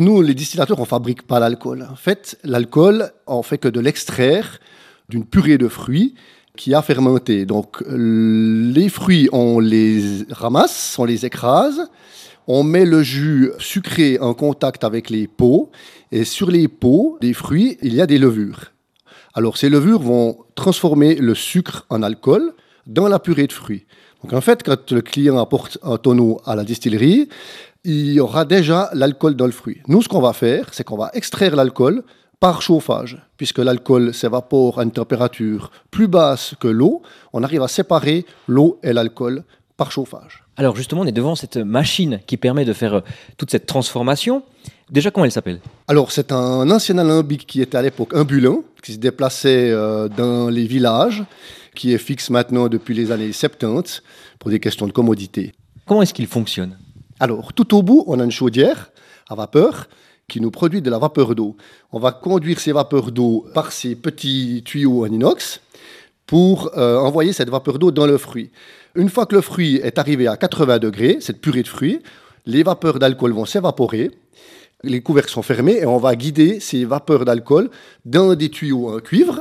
nous, les distillateurs, on ne fabrique pas l'alcool. En fait, l'alcool, on fait que de l'extraire d'une purée de fruits qui a fermenté. Donc, les fruits, on les ramasse, on les écrase, on met le jus sucré en contact avec les peaux, et sur les peaux des fruits, il y a des levures. Alors, ces levures vont transformer le sucre en alcool dans la purée de fruits. Donc, en fait, quand le client apporte un tonneau à la distillerie, il y aura déjà l'alcool dans le fruit. Nous, ce qu'on va faire, c'est qu'on va extraire l'alcool par chauffage. Puisque l'alcool s'évapore à une température plus basse que l'eau, on arrive à séparer l'eau et l'alcool par chauffage. Alors justement, on est devant cette machine qui permet de faire toute cette transformation. Déjà, comment elle s'appelle ? Alors, c'est un ancien alambic qui était à l'époque ambulant, qui se déplaçait dans les villages, qui est fixe maintenant depuis les années 70 pour des questions de commodité. Comment est-ce qu'il fonctionne ? Alors, tout au bout, on a une chaudière à vapeur qui nous produit de la vapeur d'eau. On va conduire ces vapeurs d'eau par ces petits tuyaux en inox pour envoyer cette vapeur d'eau dans le fruit. Une fois que le fruit est arrivé à 80 degrés, cette purée de fruits, les vapeurs d'alcool vont s'évaporer, les couvercles sont fermés et on va guider ces vapeurs d'alcool dans des tuyaux en cuivre,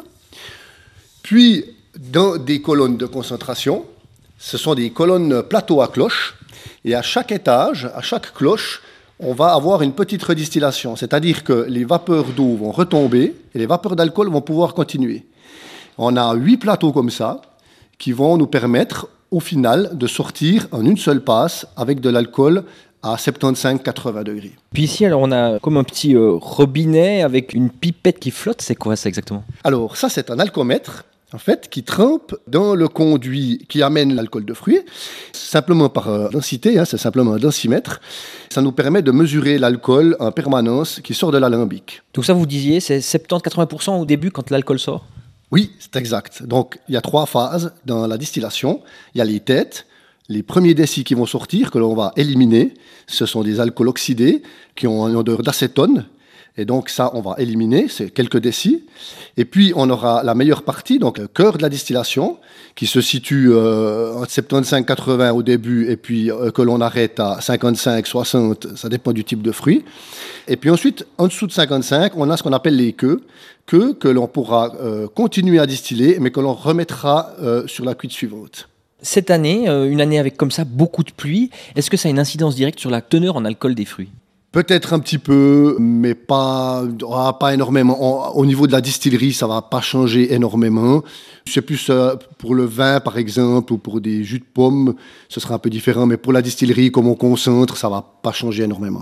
puis dans des colonnes de concentration. Ce sont des colonnes plateau à cloche et à chaque étage, à chaque cloche, on va avoir une petite redistillation, c'est-à-dire que les vapeurs d'eau vont retomber et les vapeurs d'alcool vont pouvoir continuer. On a 8 plateaux comme ça qui vont nous permettre, au final, de sortir en une seule passe avec de l'alcool à 75-80 degrés. Puis ici, alors, on a comme un petit robinet avec une pipette qui flotte. C'est quoi ça exactement ? Alors ça, c'est un alcomètre, en fait, qui trempe dans le conduit qui amène l'alcool de fruits, simplement par densité, c'est simplement un densimètre. Ça nous permet de mesurer l'alcool en permanence qui sort de l'alambic. Donc ça, vous disiez, c'est 70-80% au début quand l'alcool sort ? Oui, c'est exact. Donc, il y a 3 phases dans la distillation. Il y a les têtes, les premiers décis qui vont sortir, que l'on va éliminer. Ce sont des alcools oxydés qui ont une odeur d'acétone. Et donc ça, on va éliminer, c'est quelques décis. Et puis, on aura la meilleure partie, donc le cœur de la distillation, qui se situe entre 75-80 au début, et puis que l'on arrête à 55-60, ça dépend du type de fruit. Et puis ensuite, en dessous de 55, on a ce qu'on appelle les queues que l'on pourra continuer à distiller, mais que l'on remettra sur la cuite suivante. Cette année, une année avec comme ça beaucoup de pluie, est-ce que ça a une incidence directe sur la teneur en alcool des fruits ? Peut-être un petit peu, mais pas énormément. Au niveau de la distillerie, ça ne va pas changer énormément. C'est plus pour le vin, par exemple, ou pour des jus de pommes, ce sera un peu différent. Mais pour la distillerie, comme on concentre, ça ne va pas changer énormément.